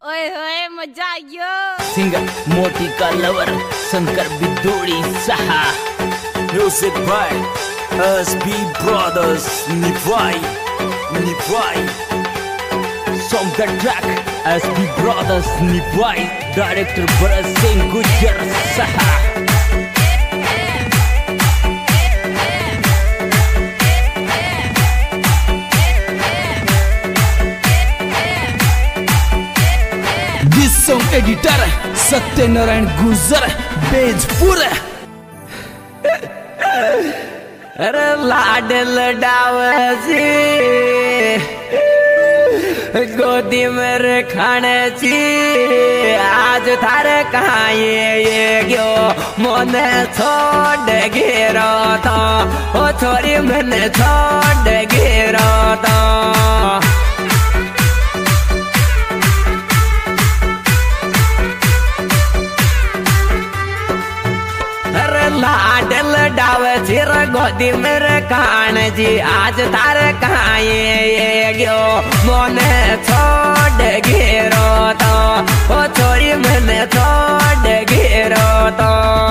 ओए होए मजा आयो। सिंगर मोटी का लवर शंकर बिदोड़ी सहा। Music by SB Brothers Nivai. Song the track SB Brothers Nivai. Director Bharat Singh Gujjar Saha. This song editor Satyanarayan गुजर बेजपुर। अरे लाड लडावची गोदी में रखने ची आज थारे कहाँ ये गयो मोने छोड़ गिरो तो ओ छोरी मैंने छोड़ गिरो तो लाडल डावे चिर गोदी मेरे कान जी आज तारे कहाँ ये गयो मोने छोड़ गिरो तो ओ छोरी मैंने छोड़ गिरो तो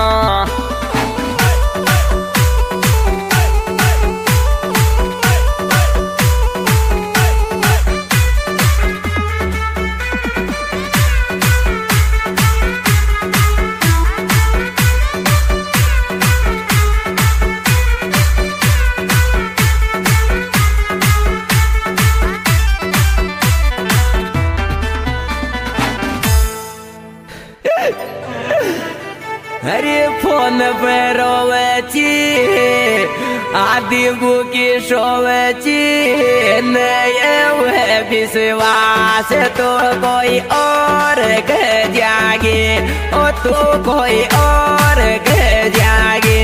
अरे फोन पे रोवेची आदि बुकी सोवेची नए हुए विश्वास तो कोई और कह जागे ओ तू कोई और कह जागे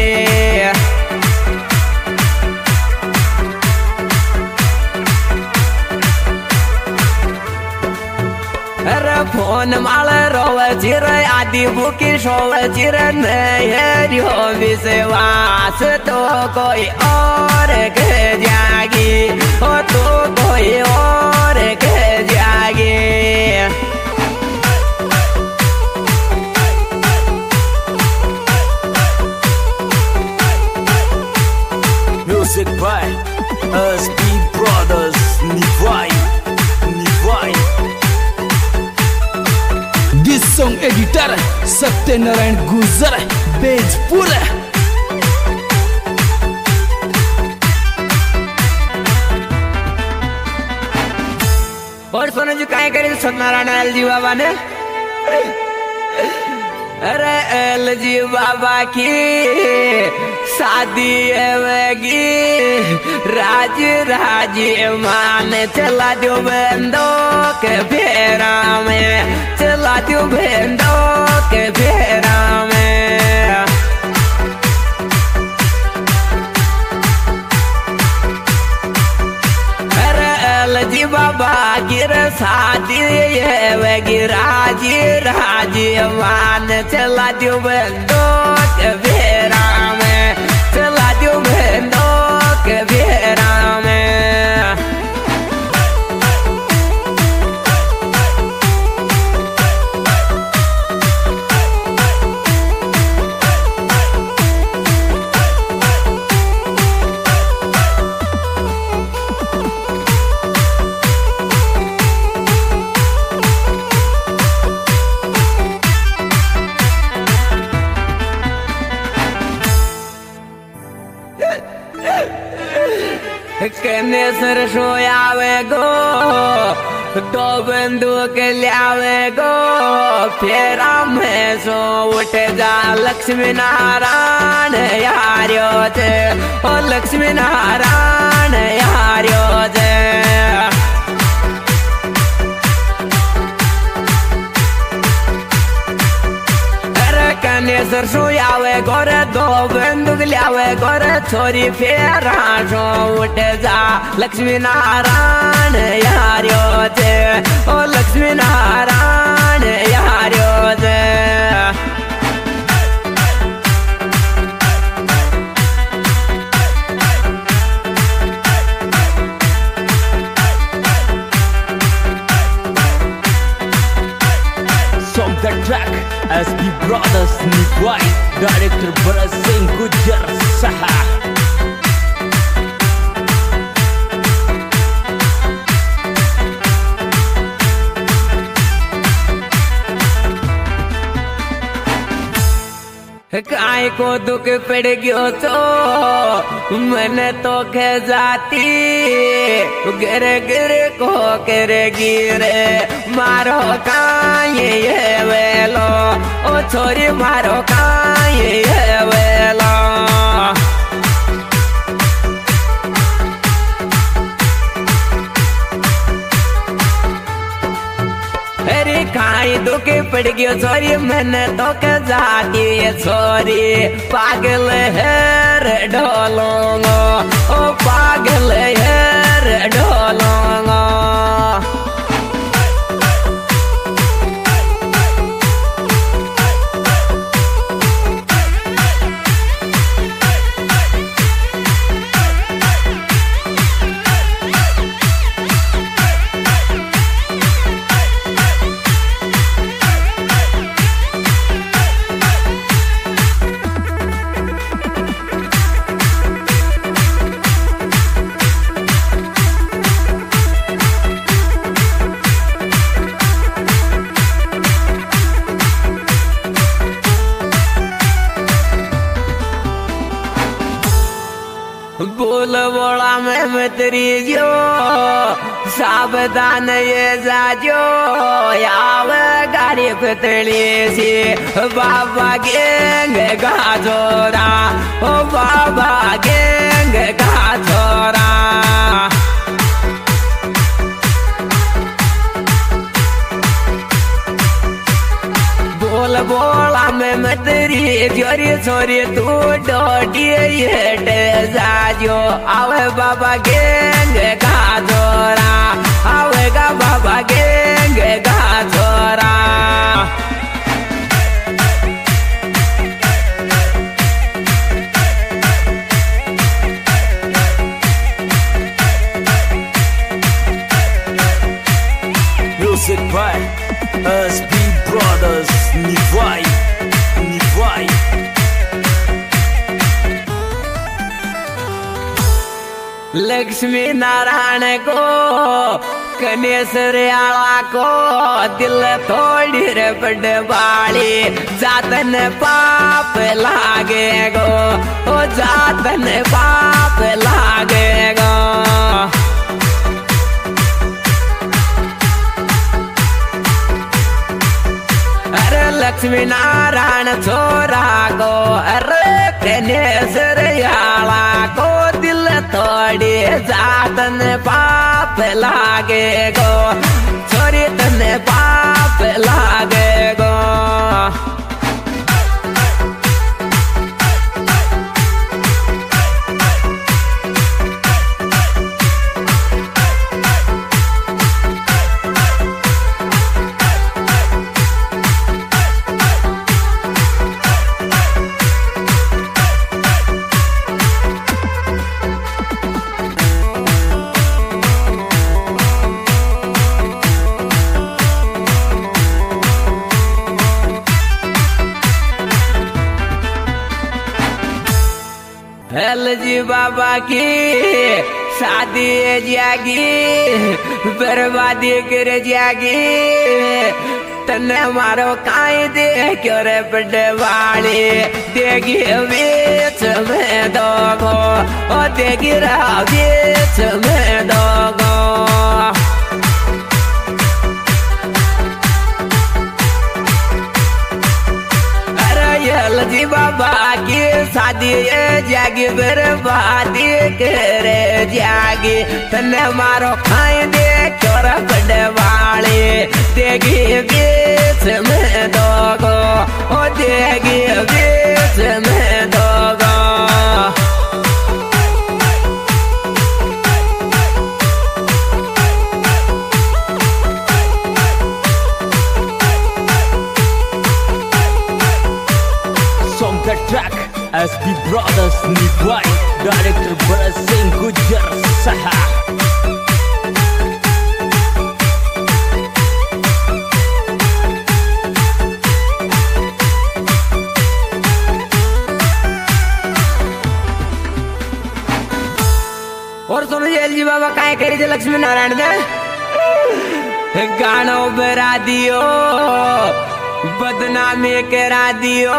फोन माल रोवे चिर आदि बुकी सोवे चिर नयो विश्वास तो कोई और कह जागी ओ तो कोई और कह जागी Music by SB Brothers Nivai. This song editor Satyanarayan गुजर बेजपुर। और सोनू जी काय करे सत्यनारायण एल जी बाबा ने अरे एल जी बाबा की शादी होगी राज मान चला दो बंदो के फेरा में चला दो बंदो के फेरा में अरे एल जी बाबा गिर शादी होगी राज मान चला दो बंदो के फेरा में चला दो बंदो के फेरा में कहने सर सोयावे गो तो बंदूक लियावे गो फेरा में सो उठ जा लक्ष्मी नारायण यारियो जे ओ लक्ष्मी नारायण यारियो जे सर सोयावे गोरे दो बंदूक लियावे गोरे छोरी फेरा सो उठ जा लक्ष्मी नारायण यारियो जे ओ लक्ष्मी नारायण यारियो जे the track SB Brothers Nivai, Director Bharat Singh Gujar Saha. काय को दुख पड़ गयो तो मन तो खे जाती गिर गिर को कर गिरे मारो काये ये वेलो ओ छोरी मारो काये ये वेलो अरे काई दुख पड़ गयो छोरी मैंने तो के जाती छोरी पागल है रे ढोलोंगो ओ पागल है रे ढोलोंगो बोल बोला में मतरी जो सावधान ये जाजो आवे गाड़ी पतली सी बाबा गेंग का छोरा ओ बाबा गेंग का छोरा बोल बोला में मतरी जोरी छोरी तू डोटी हेट जाजो आवे बाबा गेंग का छोरा आवेगा बाबा गेंग का छोरा Music by SB Brothers Nivai, Nivai. Lakshmi Narayan को कनेसरियाला को दिल थोड़ी रे बड़वाड़ी जातन पाप लागे गो ओ जातन पाप लागे गो लक्ष्मी नारायण छोरा को अरे कनेसरियाला को दिल थोड़ी जातन पाप लागे गो छोरी तने पाप लागे गो जी बाबा की शादी जागी बर्बादी कर जागी तने मारो काई दे क्यों रे बड़वाड़ी देगी बीच में दोगो ओ देगी रहा बीच में दोगो जी बाबा की शादी जागी बर्बादी करे जागी तने मारो खाई दे क्यों बड़वाड़ी देगी बीच में दोगो ओ देगी बीच में दोगो The track SB Brothers Nivai, Director Bharat Singh Gujar Saha. काय करी थे लक्ष्मी नारायण ने गानो बरा दियो बदनामी करा दियो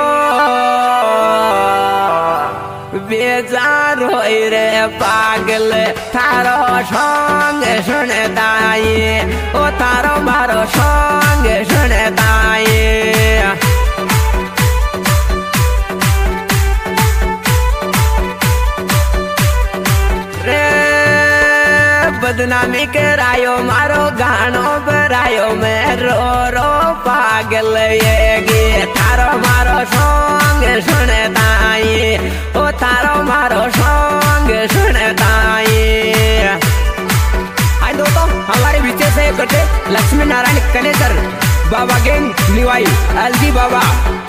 बेजार होई रे पागल थारो संग सुनताई ओ थारो मारो संग सुनताई रे बदनामी करायो मारो गानो बरायो मैं रो रो पागल ये गे थारो मारो संग सुनताई ओ थारो मारो संग सुनताई। हाय दोस्तों हमारे बीच से कटे लक्ष्मी नारायण कनेसर बाबा गैंग निवाई एलजी बाबा